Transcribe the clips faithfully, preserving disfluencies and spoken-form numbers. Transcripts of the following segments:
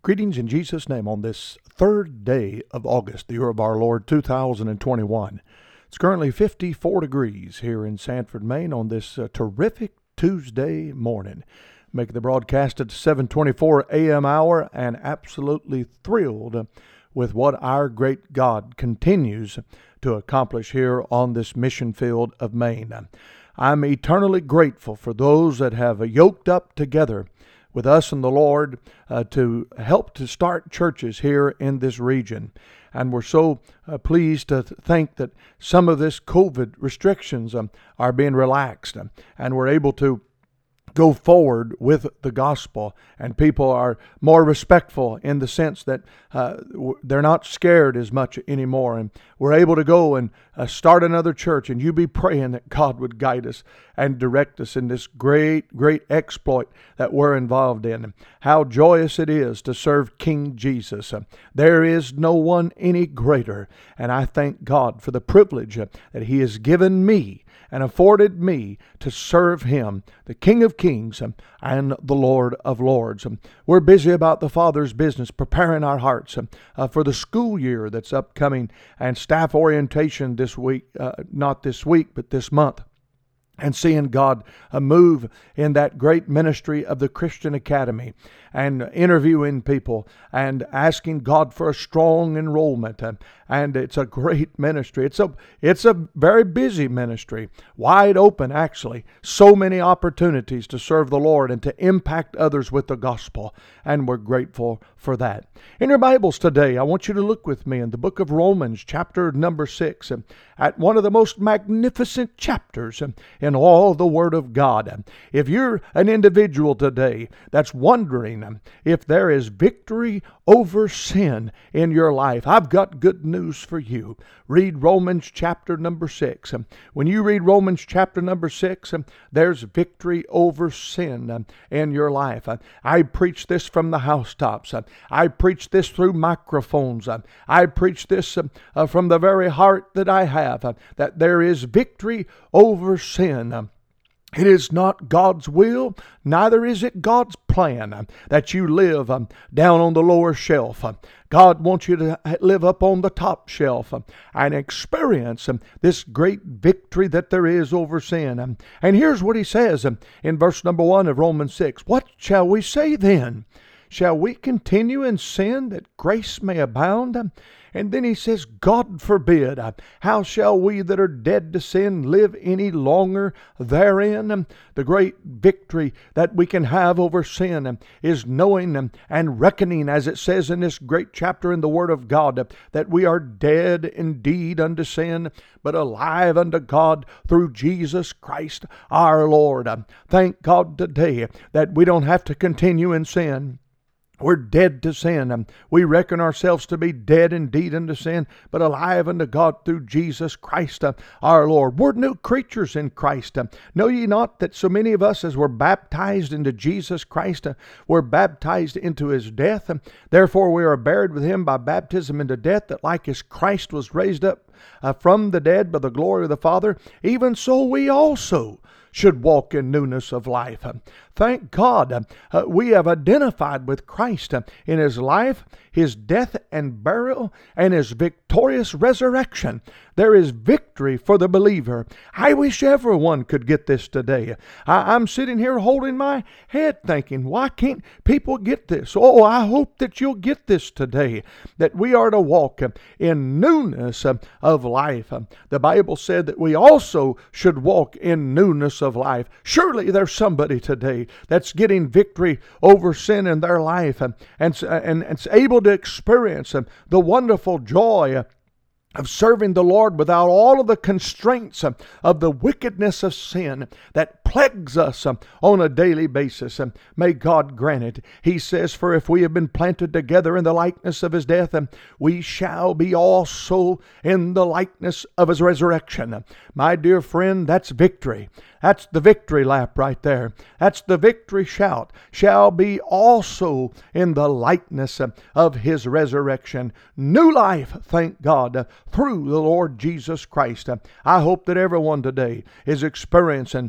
Greetings in Jesus' name on this third day of August, the year of our Lord two thousand twenty-one. It's currently fifty-four degrees here in Sanford, Maine on this uh, terrific Tuesday morning. Making the broadcast at the seven twenty-four a.m. hour and absolutely thrilled with what our great God continues to accomplish here on this mission field of Maine. I'm eternally grateful for those that have yoked up together with us and the Lord uh, to help to start churches here in this region. And we're so uh, pleased to th- think that some of this COVID restrictions um, are being relaxed, um, and we're able to go forward with the gospel, and people are more respectful in the sense that uh, w- they're not scared as much anymore, and we're able to go and uh, start another church. And you be praying that God would guide us and direct us in this great, great exploit that we're involved in. And how joyous it is to serve King Jesus. Uh, there is no one any greater, and I thank God for the privilege uh, that He has given me and afforded me to serve Him, the King of Kings um, and the Lord of Lords. Um, we're busy about the Father's business, preparing our hearts um, uh, for the school year that's upcoming, and staff orientation this week, uh, not this week, but this month. And seeing God uh, move in that great ministry of the Christian Academy, and interviewing people and asking God for a strong enrollment. And, and it's a great ministry. It's a it's a very busy ministry, wide open actually. So many opportunities to serve the Lord and to impact others with the gospel. And we're grateful for that. In your Bibles today, I want you to look with me in the book of Romans, chapter number six, and at one of the most magnificent chapters in all the Word of God. If you're an individual today that's wondering if there is victory over sin in your life, I've got good news for you. Read Romans chapter number six. When you read Romans chapter number six, there's victory over sin in your life. I preach this from the housetops. I preach this through microphones. I preach this from the very heart that I have, that there is victory over sin. It is not God's will, neither is it God's plan um, that you live um, down on the lower shelf. Um, God wants you to live up on the top shelf um, and experience um, this great victory that there is over sin. Um, and here's what He says um, in verse number one of Romans six. What shall we say then? Shall we continue in sin that grace may abound? Um, And then he says, God forbid. How shall we that are dead to sin live any longer therein? The great victory that we can have over sin is knowing and reckoning, as it says in this great chapter in the Word of God, that we are dead indeed unto sin, but alive unto God through Jesus Christ our Lord. Thank God today that we don't have to continue in sin. We're dead to sin. We reckon ourselves to be dead indeed unto sin, but alive unto God through Jesus Christ our Lord. We're new creatures in Christ. Know ye not that so many of us, as were baptized into Jesus Christ, were baptized into His death? Therefore we are buried with Him by baptism into death, that like as Christ was raised up uh, from the dead by the glory of the Father, even so we also should walk in newness of life. Thank God uh, we have identified with Christ uh, in His life, His death and burial, and His victorious resurrection. There is victory for the believer. I wish everyone could get this today. I, I'm sitting here holding my head thinking, why can't people get this? Oh, I hope that you'll get this today, that we are to walk uh, in newness uh, of life. Uh, the Bible said that we also should walk in newness of life. Surely there's somebody today that's getting victory over sin in their life, and, and, and, and is able to experience uh, the wonderful joy uh, of serving the Lord without all of the constraints uh, of the wickedness of sin that plagues us uh, on a daily basis. Uh, may God grant it. He says, for if we have been planted together in the likeness of His death, uh, we shall be also in the likeness of His resurrection. Uh, my dear friend, that's victory. That's the victory lap right there. That's the victory shout. Shall be also in the likeness uh, of His resurrection. New life, thank God, uh, through the Lord Jesus Christ. Uh, I hope that everyone today is experiencing this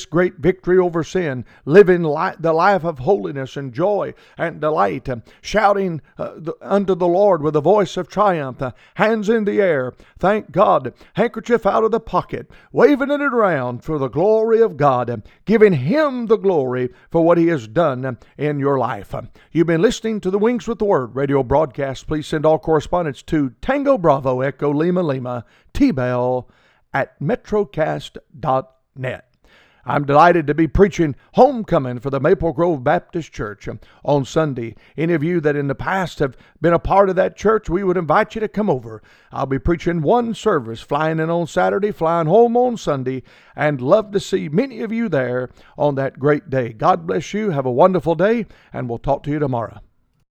great victory over sin, living li- the life of holiness and joy and delight, uh, shouting uh, the, unto the Lord with a voice of triumph, uh, hands in the air, thank God, handkerchief out of the pocket, waving it around for the glory of God, uh, giving Him the glory for what He has done uh, in your life. Uh, you've been listening to the Wings with the Word radio broadcast. Please send all correspondence to Tango Bravo Echo Lima Lima T-Bell at metrocast dot net. I'm delighted to be preaching homecoming for the Maple Grove Baptist Church on Sunday. Any of you that in the past have been a part of that church, we would invite you to come over. I'll be preaching one service, flying in on Saturday, flying home on Sunday, and love to see many of you there on that great day. God bless you. Have a wonderful day, and we'll talk to you tomorrow.